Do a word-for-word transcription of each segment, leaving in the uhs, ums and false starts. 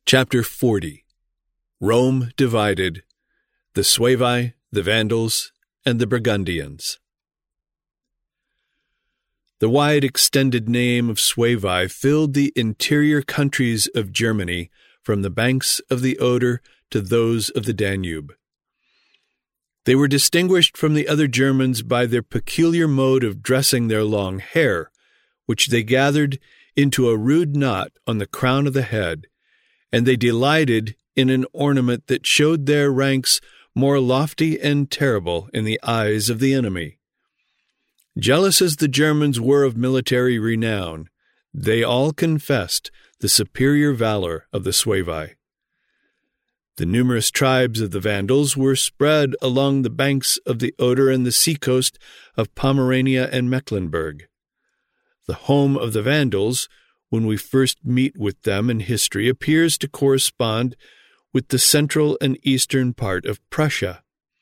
Chapter forty. Rome divided, the Suevi, the Vandals, and the Burgundians. The wide extended name of Suevi filled the interior countries of Germany from the banks of the Oder to those of the Danube. They were distinguished from the other Germans by their peculiar mode of dressing their long hair, which they gathered into a rude knot on the crown of the head, and they delighted in an ornament that showed their ranks more lofty and terrible in the eyes of the enemy. Jealous as the Germans were of military renown, they all confessed the superior valor of the Suevi. The numerous tribes of the Vandals were spread along the banks of the Oder and the seacoast of Pomerania and Mecklenburg. The home of the Vandals, when we first meet with them in history, appears to correspond with the central and eastern part of Prussia.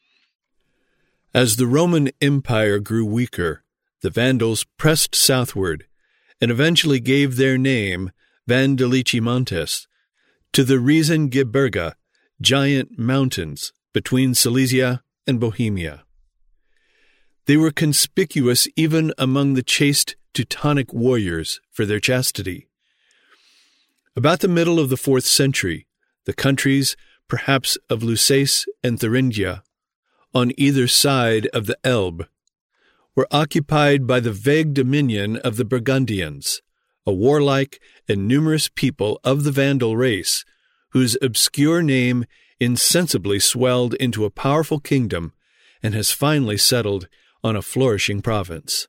As the Roman Empire grew weaker, the Vandals pressed southward and eventually gave their name, Vandalicimontes, to the Riesengebirge, giant mountains between Silesia and Bohemia. They were conspicuous even among the chaste Teutonic warriors for their chastity. About the middle of the fourth century, the countries, perhaps of Lusace and Thuringia, on either side of the Elbe, were occupied by the vague dominion of the Burgundians, a warlike and numerous people of the Vandal race, whose obscure name insensibly swelled into a powerful kingdom and has finally settled on a flourishing province.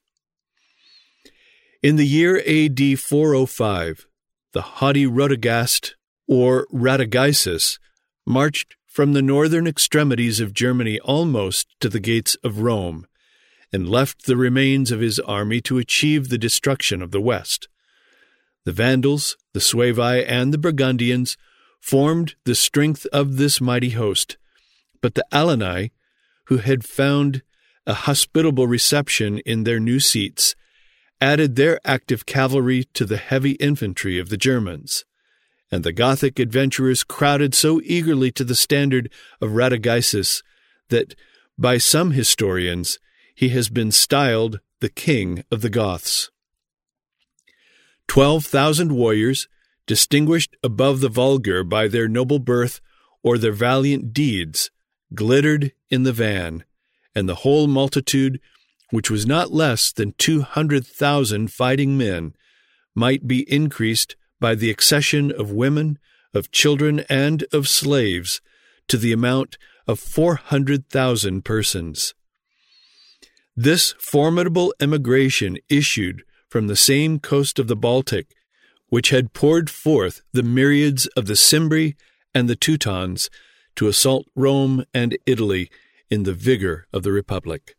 In the year A D four oh five, the haughty Radagast, or Radagaisus, marched from the northern extremities of Germany almost to the gates of Rome, and left the remains of his army to achieve the destruction of the west. The Vandals, the Suevi, and the Burgundians formed the strength of this mighty host, but the Alani, who had found a hospitable reception in their new seats, added their active cavalry to the heavy infantry of the Germans, and the Gothic adventurers crowded so eagerly to the standard of Radagaisus that, by some historians, he has been styled the King of the Goths. Twelve thousand warriors, distinguished above the vulgar by their noble birth or their valiant deeds, glittered in the van, and the whole multitude, which was not less than two hundred thousand fighting men, might be increased by the accession of women, of children, and of slaves, to the amount of four hundred thousand persons. This formidable emigration issued from the same coast of the Baltic, which had poured forth the myriads of the Cimbri and the Teutons to assault Rome and Italy in the vigor of the Republic.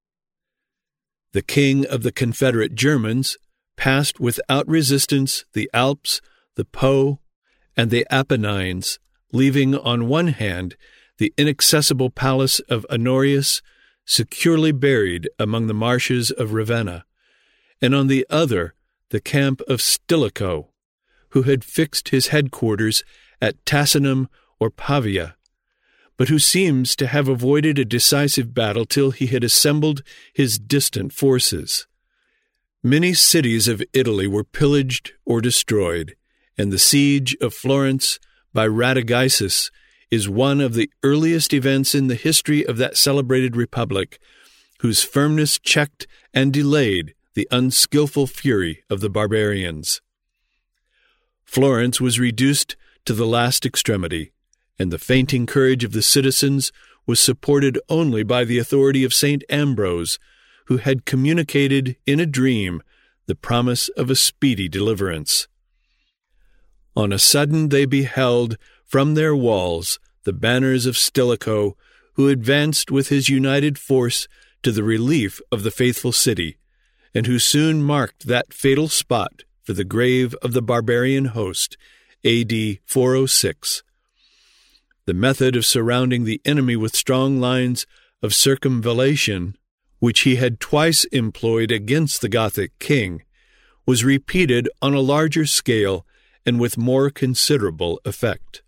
The king of the Confederate Germans passed without resistance the Alps, the Po, and the Apennines, leaving on one hand the inaccessible palace of Honorius, securely buried among the marshes of Ravenna, and on the other the camp of Stilicho, who had fixed his headquarters at Tassinum or Pavia, but who seems to have avoided a decisive battle till he had assembled his distant forces. Many cities of Italy were pillaged or destroyed, and the siege of Florence by Radagaisus is one of the earliest events in the history of that celebrated republic, whose firmness checked and delayed the unskilful fury of the barbarians. Florence was reduced to the last extremity, and the fainting courage of the citizens was supported only by the authority of Saint Ambrose, who had communicated in a dream the promise of a speedy deliverance. On a sudden they beheld from their walls the banners of Stilicho, who advanced with his united force to the relief of the faithful city, and who soon marked that fatal spot for the grave of the barbarian host, A D four oh six. The method of surrounding the enemy with strong lines of circumvallation, which he had twice employed against the Gothic king, was repeated on a larger scale and with more considerable effect.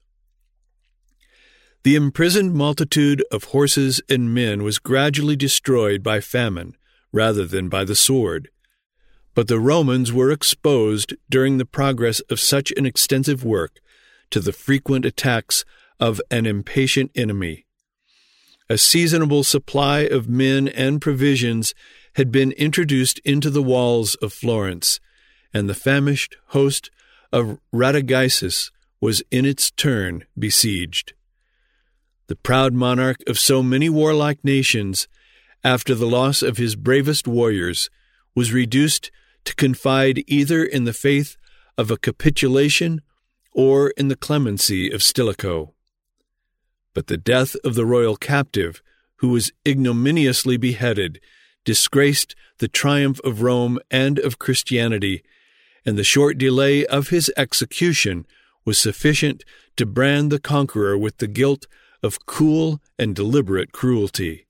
The imprisoned multitude of horses and men was gradually destroyed by famine rather than by the sword, but the Romans were exposed during the progress of such an extensive work to the frequent attacks of an impatient enemy. A seasonable supply of men and provisions had been introduced into the walls of Florence, and the famished host of Radagaisus was in its turn besieged. The proud monarch of so many warlike nations, after the loss of his bravest warriors, was reduced to confide either in the faith of a capitulation or in the clemency of Stilicho. But the death of the royal captive, who was ignominiously beheaded, disgraced the triumph of Rome and of Christianity, and the short delay of his execution was sufficient to brand the conqueror with the guilt of cool and deliberate cruelty.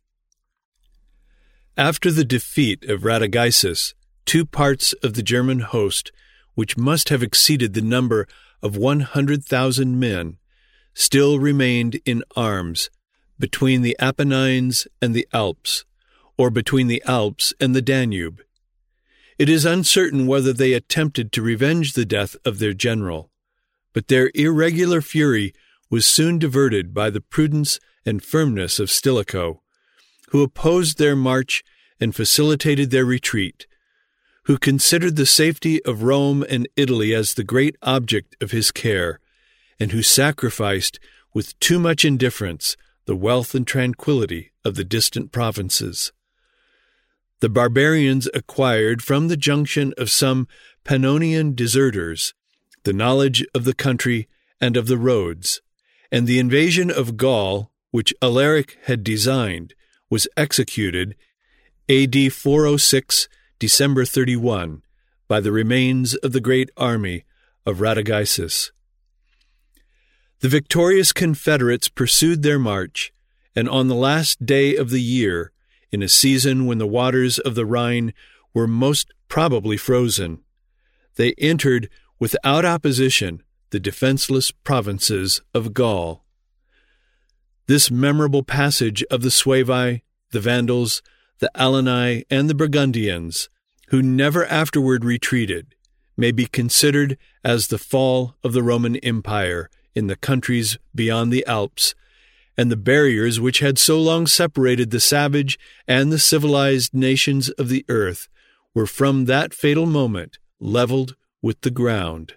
After the defeat of Radagaisus, two parts of the German host, which must have exceeded the number of one hundred thousand men, still remained in arms between the Apennines and the Alps, or between the Alps and the Danube. It is uncertain whether they attempted to revenge the death of their general, but their irregular fury was soon diverted by the prudence and firmness of Stilicho, who opposed their march and facilitated their retreat, who considered the safety of Rome and Italy as the great object of his care, and who sacrificed with too much indifference the wealth and tranquility of the distant provinces. The barbarians acquired from the junction of some Pannonian deserters the knowledge of the country and of the roads, and the invasion of Gaul, which Alaric had designed, was executed A D four oh six, December thirty-first, by the remains of the great army of Radagaisus. The victorious Confederates pursued their march, and on the last day of the year, in a season when the waters of the Rhine were most probably frozen, they entered without opposition the defenseless provinces of Gaul. This memorable passage of the Suevi, the Vandals, the Alani, and the Burgundians, who never afterward retreated, may be considered as the fall of the Roman Empire in the countries beyond the Alps, and the barriers which had so long separated the savage and the civilized nations of the earth were from that fatal moment leveled with the ground.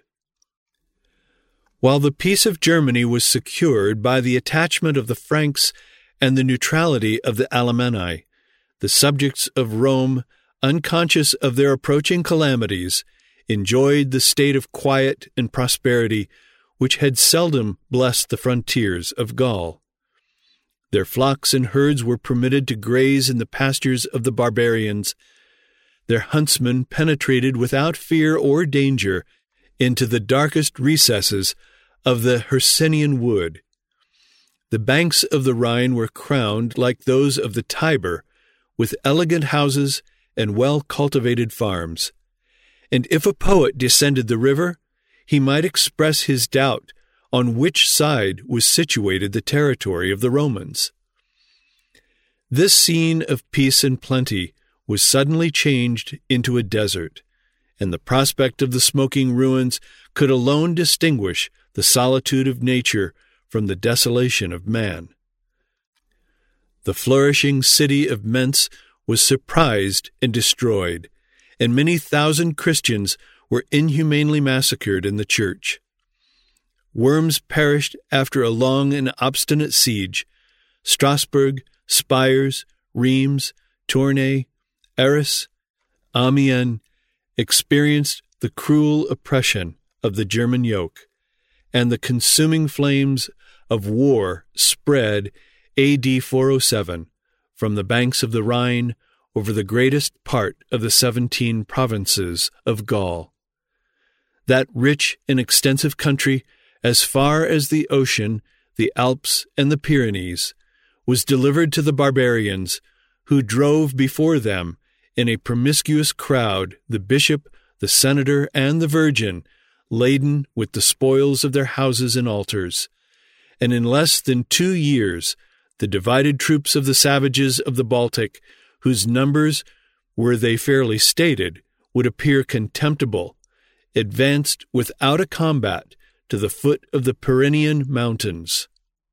While the peace of Germany was secured by the attachment of the Franks and the neutrality of the Alemanni, the subjects of Rome, unconscious of their approaching calamities, enjoyed the state of quiet and prosperity which had seldom blessed the frontiers of Gaul. Their flocks and herds were permitted to graze in the pastures of the barbarians. Their huntsmen penetrated without fear or danger into the darkest recesses of the Hercynian wood. The banks of the Rhine were crowned, like those of the Tiber, with elegant houses and well-cultivated farms. And if a poet descended the river, he might express his doubt on which side was situated the territory of the Romans. This scene of peace and plenty was suddenly changed into a desert, and the prospect of the smoking ruins could alone distinguish the solitude of nature from the desolation of man. The flourishing city of Mentz was surprised and destroyed, and many thousand Christians were inhumanely massacred in the church. Worms perished after a long and obstinate siege. Strasbourg, Spires, Reims, Tournai, Arras, Amiens experienced the cruel oppression of the German yoke, and the consuming flames of war spread A D four oh seven from the banks of the Rhine over the greatest part of the seventeen provinces of Gaul. That rich and extensive country, as far as the ocean, the Alps, and the Pyrenees, was delivered to the barbarians, who drove before them in a promiscuous crowd the bishop, the senator, and the virgin, laden with the spoils of their houses and altars. And in less than two years, the divided troops of the savages of the Baltic, whose numbers, were they fairly stated, would appear contemptible, advanced without a combat to the foot of the Pyrenean mountains.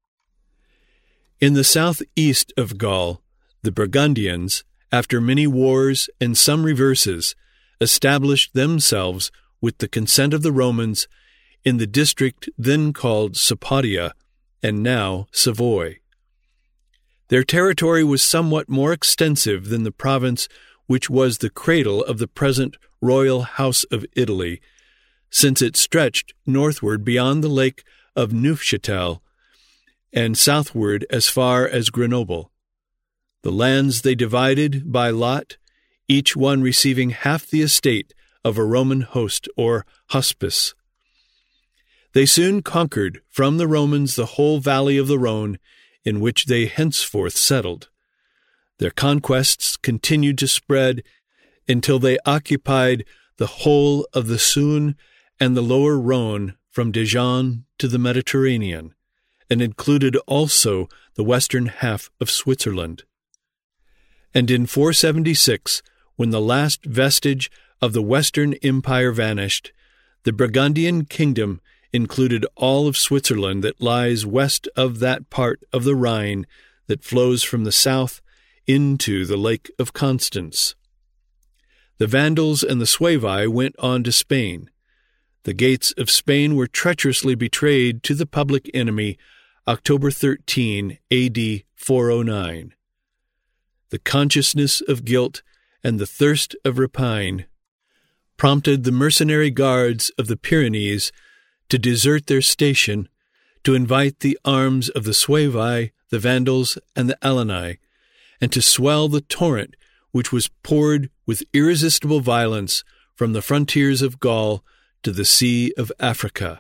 In the southeast of Gaul, the Burgundians, after many wars and some reverses, established themselves with the consent of the Romans in the district then called Sapodia and now Savoy. Their territory was somewhat more extensive than the province which was the cradle of the present royal house of Italy, since it stretched northward beyond the lake of Neufchâtel and southward as far as Grenoble. The lands they divided by lot, each one receiving half the estate of a Roman host or hospice. They soon conquered from the Romans the whole valley of the Rhone, in which they henceforth settled. Their conquests continued to spread until they occupied the whole of the Saône and the lower Rhone from Dijon to the Mediterranean, and included also the western half of Switzerland. And in four seventy-six, when the last vestige of the Western Empire vanished, the Burgundian kingdom included all of Switzerland that lies west of that part of the Rhine that flows from the south into the Lake of Constance. The Vandals and the Suevi went on to Spain. The gates of Spain were treacherously betrayed to the public enemy October thirteenth, A D four oh nine. The consciousness of guilt and the thirst of rapine prompted the mercenary guards of the Pyrenees to desert their station, to invite the arms of the Suevi, the Vandals, and the Alani, and to swell the torrent which was poured with irresistible violence from the frontiers of Gaul to the Sea of Africa.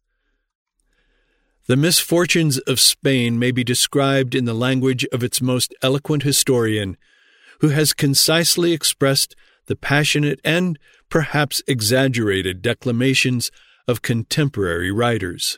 The misfortunes of Spain may be described in the language of its most eloquent historian, who has concisely expressed the passionate and perhaps exaggerated declamations of contemporary writers.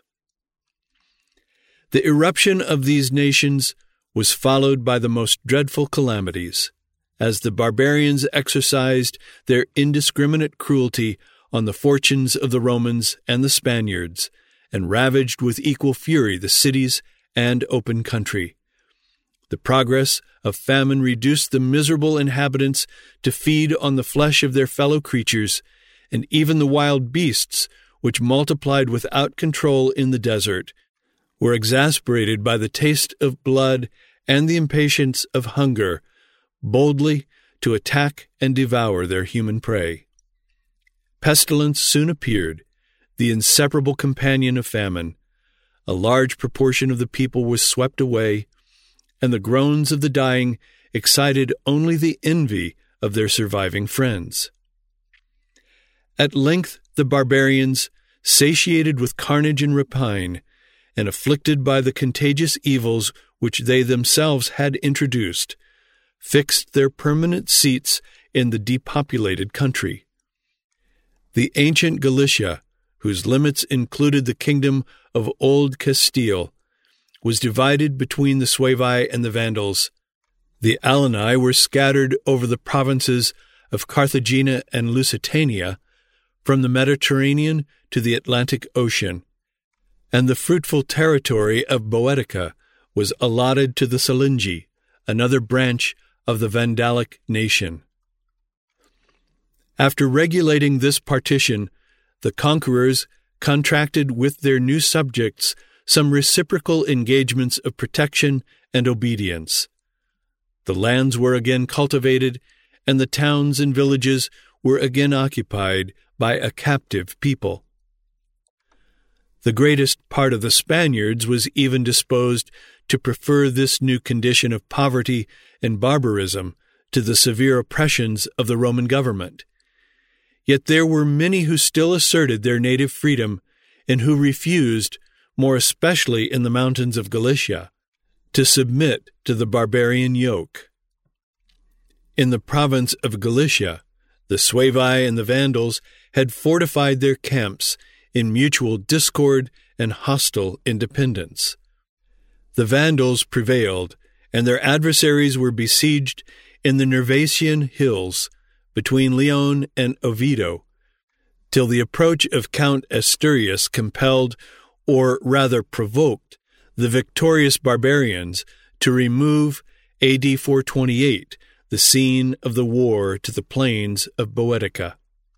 The eruption of these nations was followed by the most dreadful calamities, as the barbarians exercised their indiscriminate cruelty on the fortunes of the Romans and the Spaniards, and ravaged with equal fury the cities and open country. The progress of famine reduced the miserable inhabitants to feed on the flesh of their fellow creatures, and even the wild beasts, which multiplied without control in the desert, were exasperated by the taste of blood and the impatience of hunger, boldly to attack and devour their human prey. Pestilence soon appeared, the inseparable companion of famine. A large proportion of the people was swept away, and the groans of the dying excited only the envy of their surviving friends. At length the barbarians, satiated with carnage and rapine, and afflicted by the contagious evils which they themselves had introduced, fixed their permanent seats in the depopulated country. The ancient Galicia, whose limits included the kingdom of Old Castile, was divided between the Suevi and the Vandals. The Alani were scattered over the provinces of Carthagena and Lusitania, from the Mediterranean to the Atlantic Ocean, and the fruitful territory of Boetica was allotted to the Silingi, another branch of the Vandalic nation. After regulating this partition, the conquerors contracted with their new subjects some reciprocal engagements of protection and obedience. The lands were again cultivated, and the towns and villages were again occupied by a captive people. The greatest part of the Spaniards was even disposed to prefer this new condition of poverty and barbarism to the severe oppressions of the Roman government. Yet there were many who still asserted their native freedom and who refused, more especially in the mountains of Galicia, to submit to the barbarian yoke. In the province of Galicia, the Suevi and the Vandals had fortified their camps in mutual discord and hostile independence. The Vandals prevailed, and their adversaries were besieged in the Nervasian hills between Leon and Oviedo, till the approach of Count Asturias compelled, or rather provoked, the victorious barbarians to remove A D four twenty-eight, the scene of the war, to the plains of Boetica.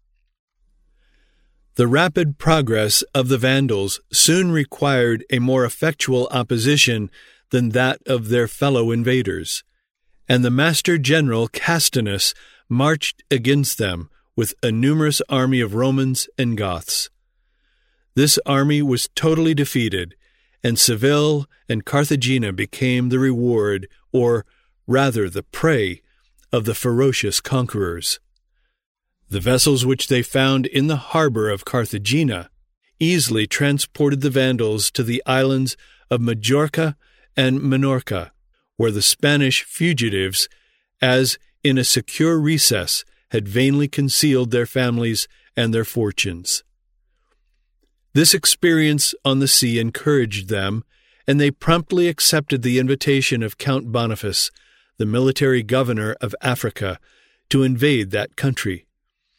The rapid progress of the Vandals soon required a more effectual opposition than that of their fellow invaders, and the Master General Castinus marched against them with a numerous army of Romans and Goths. This army was totally defeated, and Seville and Carthagena became the reward, or rather the prey, of the ferocious conquerors. The vessels which they found in the harbor of Carthagena easily transported the Vandals to the islands of Majorca and Minorca, where the Spanish fugitives, as in a secure recess, had vainly concealed their families and their fortunes. This experience on the sea encouraged them, and they promptly accepted the invitation of Count Boniface, the military governor of Africa, to invade that country.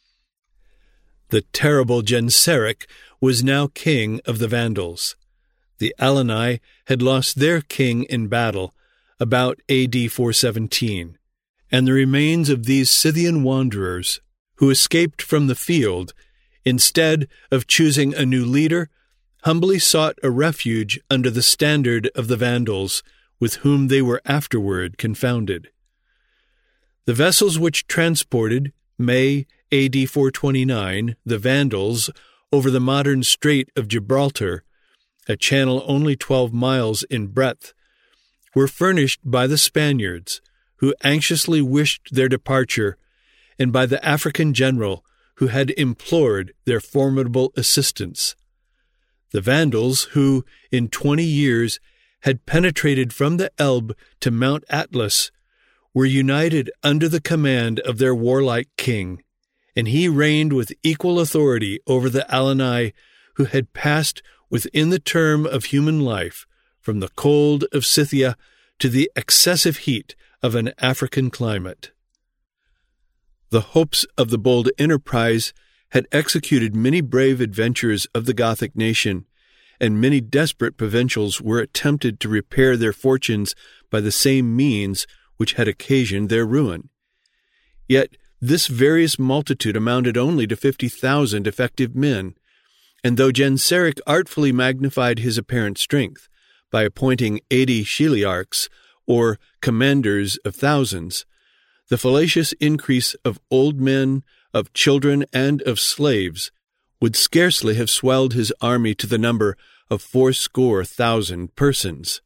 The terrible Genseric was now king of the Vandals. The Alani had lost their king in battle about A D four seventeen, and the remains of these Scythian wanderers, who escaped from the field, instead of choosing a new leader, humbly sought a refuge under the standard of the Vandals, with whom they were afterward confounded. The vessels which transported, May A D four twenty-nine, the Vandals over the modern Strait of Gibraltar, a channel only twelve miles in breadth, were furnished by the Spaniards, who anxiously wished their departure, and by the African general, who had implored their formidable assistance. The Vandals, who, in twenty years, had penetrated from the Elbe to Mount Atlas, were united under the command of their warlike king, and he reigned with equal authority over the Alani, who had passed within the term of human life from the cold of Scythia to the excessive heat of an African climate. The hopes of the bold enterprise had executed many brave adventures of the Gothic nation, and many desperate provincials were attempted to repair their fortunes by the same means which had occasioned their ruin. Yet this various multitude amounted only to fifty thousand effective men, and though Genseric artfully magnified his apparent strength by appointing eighty chiliarchs, or commanders of thousands, the fallacious increase of old men, of children, and of slaves would scarcely have swelled his army to the number of fourscore thousand persons.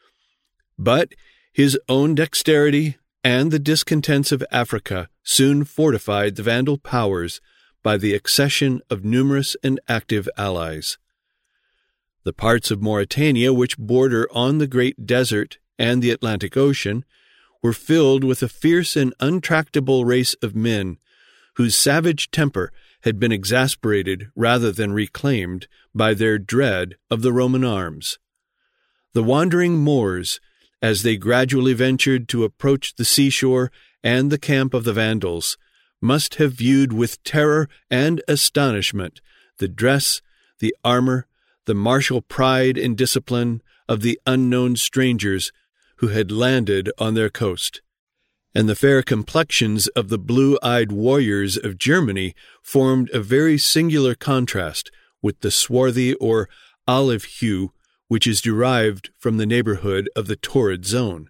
But his own dexterity and the discontents of Africa soon fortified the Vandal powers by the accession of numerous and active allies. The parts of Mauritania which border on the Great Desert and the Atlantic Ocean were filled with a fierce and untractable race of men, whose savage temper had been exasperated rather than reclaimed by their dread of the Roman arms. The wandering Moors, as they gradually ventured to approach the seashore and the camp of the Vandals, must have viewed with terror and astonishment the dress, the armor, the martial pride and discipline of the unknown strangers who had landed on their coast, and the fair complexions of the blue-eyed warriors of Germany formed a very singular contrast with the swarthy or olive hue which is derived from the neighborhood of the torrid zone.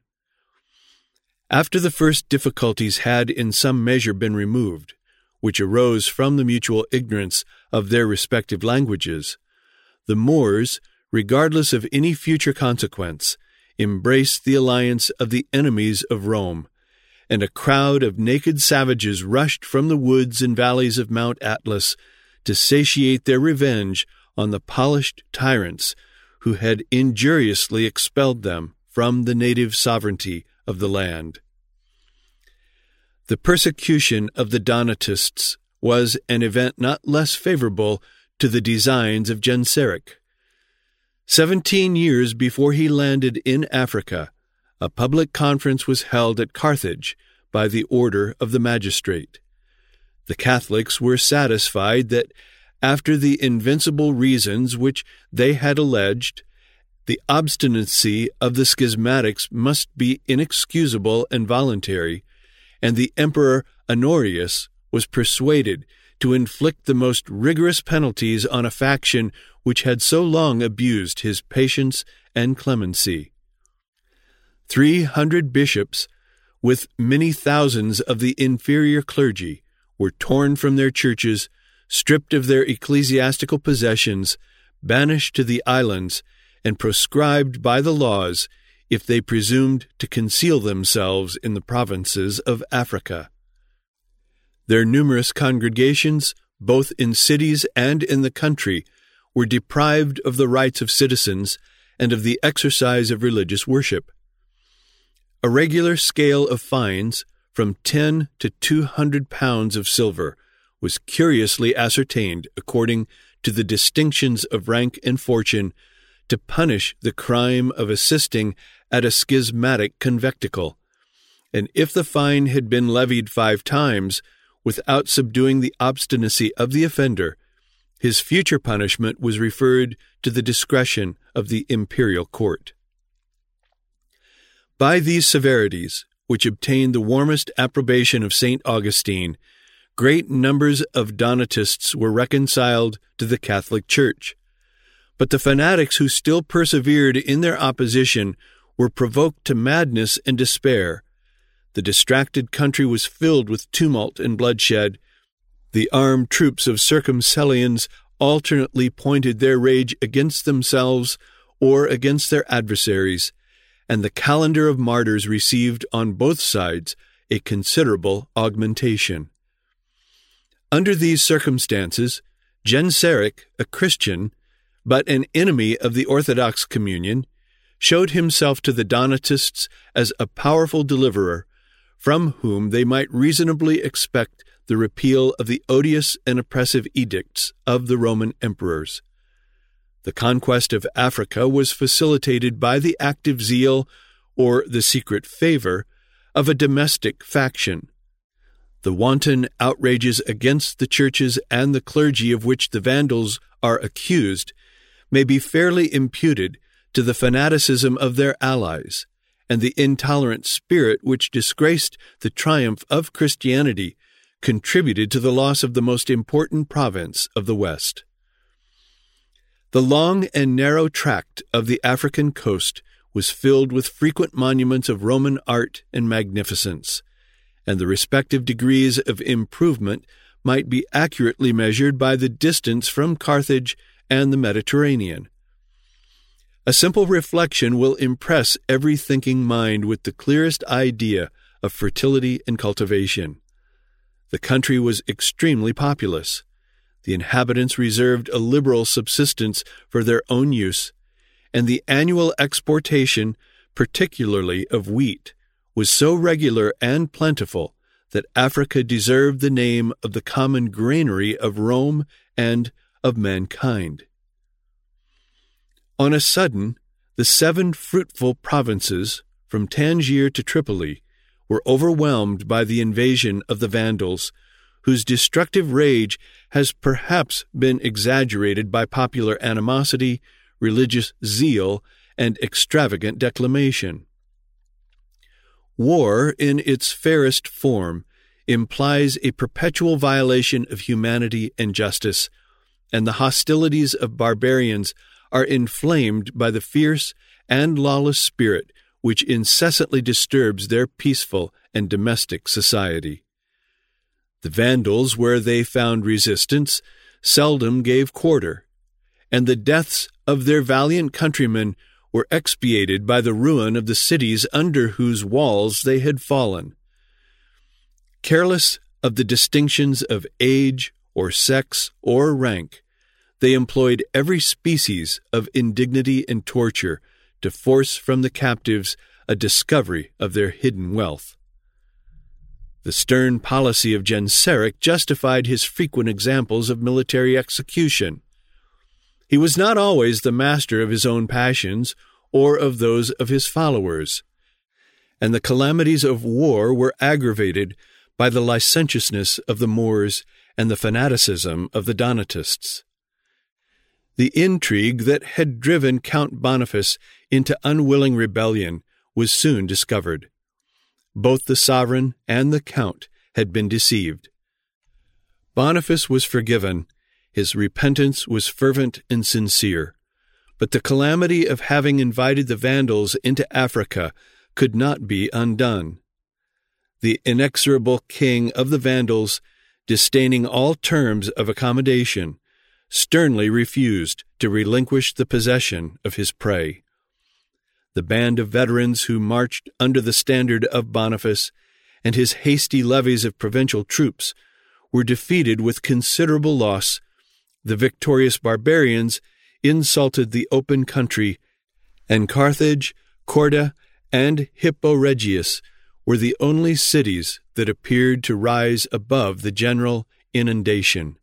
After the first difficulties had in some measure been removed, which arose from the mutual ignorance of their respective languages, the Moors, regardless of any future consequence, embraced the alliance of the enemies of Rome, and a crowd of naked savages rushed from the woods and valleys of Mount Atlas to satiate their revenge on the polished tyrants who had injuriously expelled them from the native sovereignty of the land. The persecution of the Donatists was an event not less favorable to the designs of Genseric. Seventeen years before he landed in Africa, a public conference was held at Carthage by the order of the magistrate. The Catholics were satisfied that, after the invincible reasons which they had alleged, the obstinacy of the schismatics must be inexcusable and voluntary, and the Emperor Honorius was persuaded to inflict the most rigorous penalties on a faction which had so long abused his patience and clemency. Three hundred bishops, with many thousands of the inferior clergy, were torn from their churches, stripped of their ecclesiastical possessions, banished to the islands, and proscribed by the laws if they presumed to conceal themselves in the provinces of Africa. Their numerous congregations, both in cities and in the country, were deprived of the rights of citizens and of the exercise of religious worship. A regular scale of fines, from ten to two hundred pounds of silver, was curiously ascertained according to the distinctions of rank and fortune, to punish the crime of assisting at a schismatic conventicle, and if the fine had been levied five times, without subduing the obstinacy of the offender, his future punishment was referred to the discretion of the imperial court. By these severities, which obtained the warmest approbation of Saint Augustine, great numbers of Donatists were reconciled to the Catholic Church. But the fanatics who still persevered in their opposition were provoked to madness and despair. The distracted country was filled with tumult and bloodshed. The armed troops of Circumcellions alternately pointed their rage against themselves or against their adversaries, and the calendar of martyrs received on both sides a considerable augmentation. Under these circumstances, Genseric, a Christian, but an enemy of the Orthodox communion, showed himself to the Donatists as a powerful deliverer, from whom they might reasonably expect the repeal of the odious and oppressive edicts of the Roman emperors. The conquest of Africa was facilitated by the active zeal, or the secret favor, of a domestic faction. The wanton outrages against the churches and the clergy of which the Vandals are accused may be fairly imputed to the fanaticism of their allies, and the intolerant spirit which disgraced the triumph of Christianity contributed to the loss of the most important province of the West. The long and narrow tract of the African coast was filled with frequent monuments of Roman art and magnificence, and the respective degrees of improvement might be accurately measured by the distance from Carthage and the Mediterranean. A simple reflection will impress every thinking mind with the clearest idea of fertility and cultivation. The country was extremely populous. The inhabitants reserved a liberal subsistence for their own use, and the annual exportation, particularly of wheat, was so regular and plentiful that Africa deserved the name of the common granary of Rome and of mankind. On a sudden, the seven fruitful provinces, from Tangier to Tripoli, were overwhelmed by the invasion of the Vandals, whose destructive rage has perhaps been exaggerated by popular animosity, religious zeal, and extravagant declamation. War, in its fairest form, implies a perpetual violation of humanity and justice, and the hostilities of barbarians are inflamed by the fierce and lawless spirit which incessantly disturbs their peaceful and domestic society. The Vandals, where they found resistance, seldom gave quarter, and the deaths of their valiant countrymen were expiated by the ruin of the cities under whose walls they had fallen. Careless of the distinctions of age or sex or rank, they employed every species of indignity and torture to force from the captives a discovery of their hidden wealth. The stern policy of Genseric justified his frequent examples of military execution. He was not always the master of his own passions or of those of his followers, and the calamities of war were aggravated by the licentiousness of the Moors and the fanaticism of the Donatists. The intrigue that had driven Count Boniface into unwilling rebellion was soon discovered. Both the sovereign and the count had been deceived. Boniface was forgiven. His repentance was fervent and sincere. But the calamity of having invited the Vandals into Africa could not be undone. The inexorable king of the Vandals, disdaining all terms of accommodation, sternly refused to relinquish the possession of his prey. The band of veterans who marched under the standard of Boniface and his hasty levies of provincial troops were defeated with considerable loss. The victorious barbarians insulted the open country, and Carthage, Corda, and Hippo Regius were the only cities that appeared to rise above the general inundation.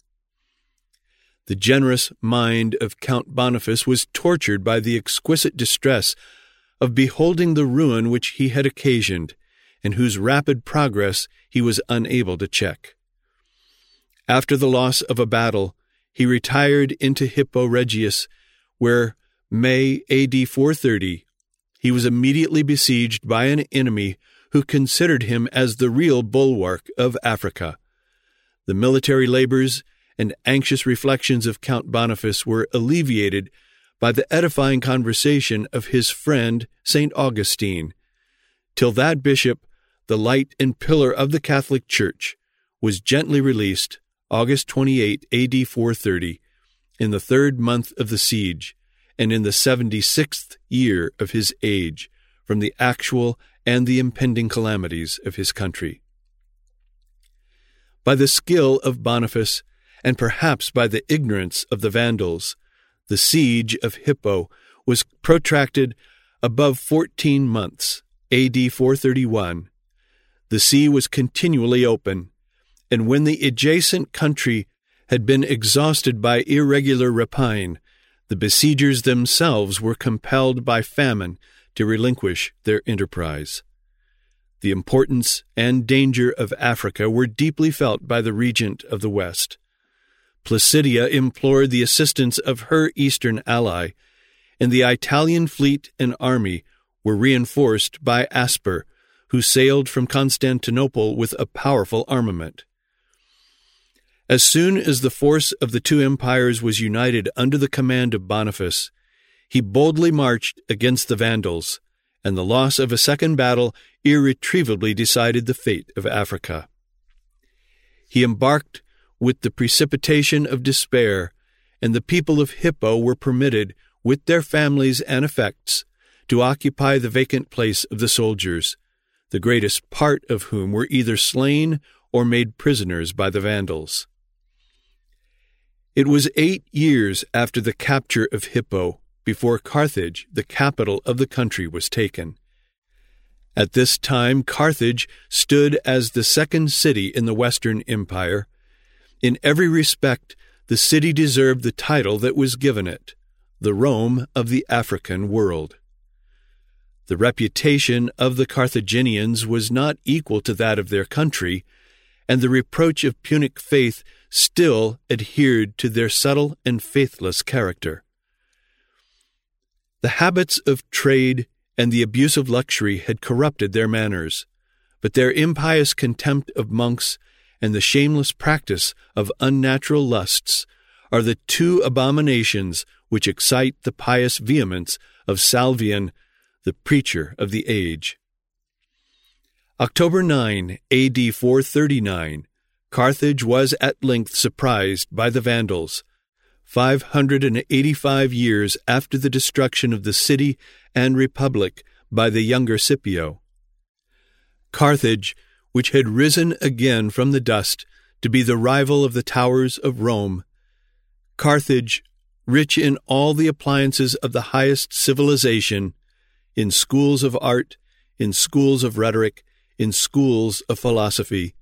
The generous mind of Count Boniface was tortured by the exquisite distress of beholding the ruin which he had occasioned, and whose rapid progress he was unable to check. After the loss of a battle, he retired into Hippo Regius, where, May A D four thirty, he was immediately besieged by an enemy who considered him as the real bulwark of Africa. The military labors and anxious reflections of Count Boniface were alleviated by the edifying conversation of his friend Saint Augustine, till that bishop, the light and pillar of the Catholic Church, was gently released August twenty-eighth, A D four thirty, in the third month of the siege, and in the seventy-sixth year of his age, from the actual and the impending calamities of his country. By the skill of Boniface, and perhaps by the ignorance of the Vandals, the siege of Hippo was protracted above fourteen months, A D four thirty-one. The sea was continually open, and when the adjacent country had been exhausted by irregular rapine, the besiegers themselves were compelled by famine to relinquish their enterprise. The importance and danger of Africa were deeply felt by the regent of the West. Placidia implored the assistance of her eastern ally, and the Italian fleet and army were reinforced by Asper, who sailed from Constantinople with a powerful armament. As soon as the force of the two empires was united under the command of Boniface, he boldly marched against the Vandals, and the loss of a second battle irretrievably decided the fate of Africa. He embarked with the precipitation of despair, and the people of Hippo were permitted, with their families and effects, to occupy the vacant place of the soldiers, the greatest part of whom were either slain or made prisoners by the Vandals. It was eight years after the capture of Hippo before Carthage, the capital of the country, was taken. At this time, Carthage stood as the second city in the Western Empire. In every respect, the city deserved the title that was given it, the Rome of the African world. The reputation of the Carthaginians was not equal to that of their country, and the reproach of Punic faith still adhered to their subtle and faithless character. The habits of trade and the abuse of luxury had corrupted their manners, but their impious contempt of monks and the shameless practice of unnatural lusts are the two abominations which excite the pious vehemence of Salvian, the preacher of the age. October ninth, A D four thirty-nine, Carthage was at length surprised by the Vandals, five hundred eighty-five years after the destruction of the city and republic by the younger Scipio. Carthage, which had risen again from the dust to be the rival of the towers of Rome, Carthage, rich in all the appliances of the highest civilization, in schools of art, in schools of rhetoric, in schools of philosophy.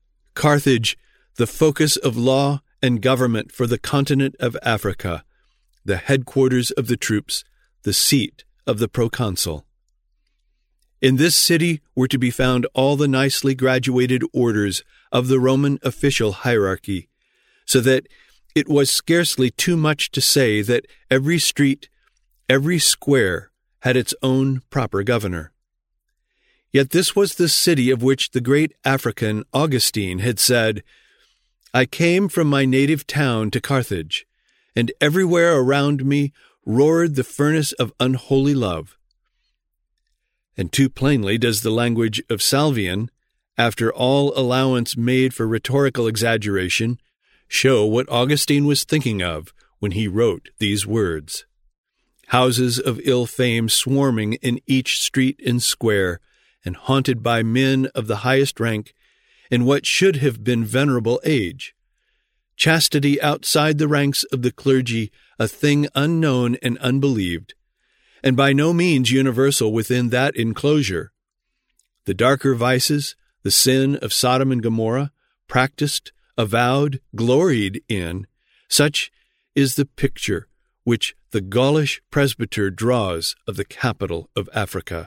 Carthage, the focus of law and government for the continent of Africa, the headquarters of the troops, the seat of the proconsul. In this city were to be found all the nicely graduated orders of the Roman official hierarchy, so that it was scarcely too much to say that every street, every square, had its own proper governor. Yet this was the city of which the great African Augustine had said, "I came from my native town to Carthage, and everywhere around me roared the furnace of unholy love." And too plainly does the language of Salvian, after all allowance made for rhetorical exaggeration, show what Augustine was thinking of when he wrote these words. Houses of ill fame swarming in each street and square, and haunted by men of the highest rank, in what should have been venerable age. Chastity outside the ranks of the clergy, a thing unknown and unbelieved, and by no means universal within that enclosure. The darker vices, the sin of Sodom and Gomorrah, practiced, avowed, gloried in, such is the picture which the Gaulish presbyter draws of the capital of Africa.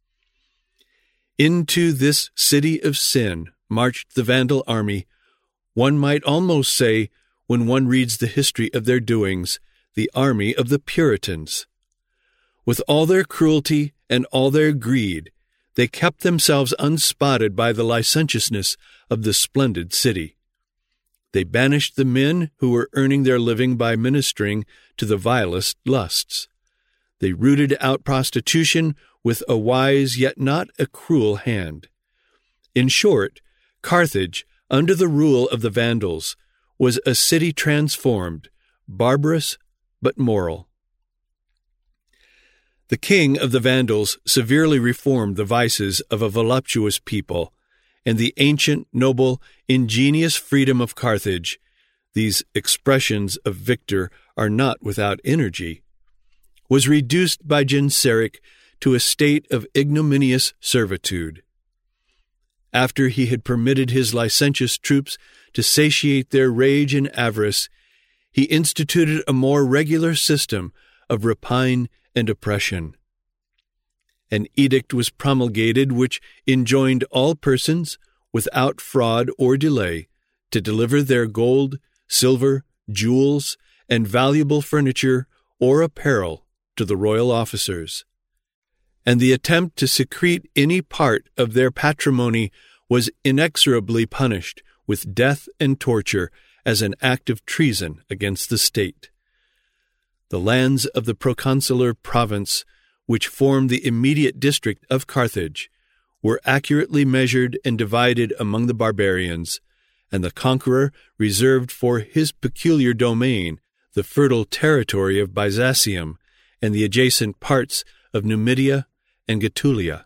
Into this city of sin marched the Vandal army, one might almost say, when one reads the history of their doings, the army of the Puritans. With all their cruelty and all their greed, they kept themselves unspotted by the licentiousness of the splendid city. They banished the men who were earning their living by ministering to the vilest lusts. They rooted out prostitution with a wise yet not a cruel hand. In short, Carthage, under the rule of the Vandals, was a city transformed, barbarous but moral. The king of the Vandals severely reformed the vices of a voluptuous people, and the ancient, noble, ingenious freedom of Carthage, these expressions of Victor are not without energy, was reduced by Genseric to a state of ignominious servitude. After he had permitted his licentious troops to satiate their rage and avarice, he instituted a more regular system of rapine and oppression. An edict was promulgated which enjoined all persons, without fraud or delay, to deliver their gold, silver, jewels, and valuable furniture or apparel to the royal officers. And the attempt to secrete any part of their patrimony was inexorably punished with death and torture as an act of treason against the state. The lands of the proconsular province, which formed the immediate district of Carthage, were accurately measured and divided among the barbarians, and the conqueror reserved for his peculiar domain the fertile territory of Byzantium and the adjacent parts of Numidia and Getulia.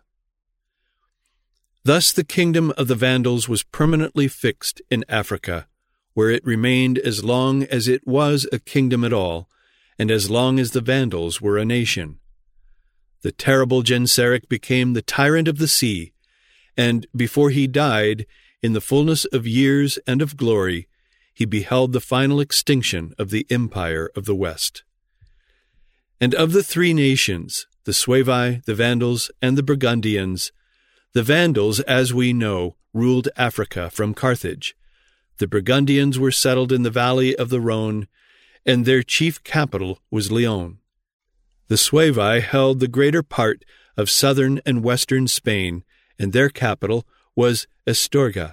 Thus the kingdom of the Vandals was permanently fixed in Africa, where it remained as long as it was a kingdom at all, and as long as the Vandals were a nation. The terrible Genseric became the tyrant of the sea, and before he died, in the fullness of years and of glory, he beheld the final extinction of the empire of the West. And of the three nations, the Suevi, the Vandals, and the Burgundians, the Vandals, as we know, ruled Africa from Carthage. The Burgundians were settled in the valley of the Rhone, and their chief capital was Lyon. The Suevi held the greater part of southern and western Spain, and their capital was Astorga.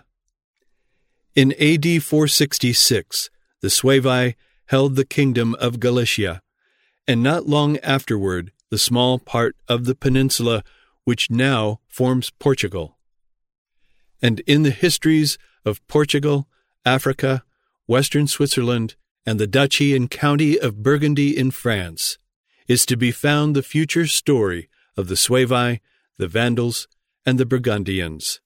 In A D four sixty-six, the Suevi held the kingdom of Galicia, and not long afterward the small part of the peninsula which now forms Portugal. And in the histories of Portugal, Africa, western Switzerland, and the duchy and county of Burgundy in France, is to be found the future story of the Suevi, the Vandals, and the Burgundians.